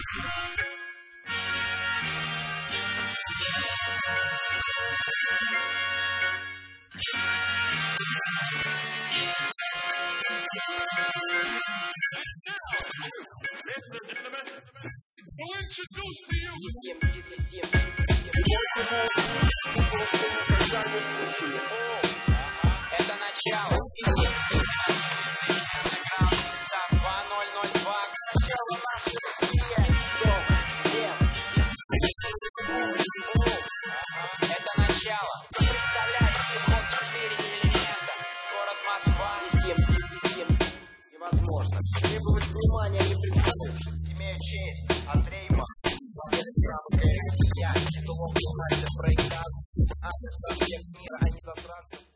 Это начало. Листа 2002. Начало нашей России. Это начало. Представляешь, ход 4 элемента. Город Москва. Невозможно. Требовать внимания не представляешь. Имею честь. Андрей Мак. Самая Россия. Что мог знать о проектах. А это мира, а не засранцев.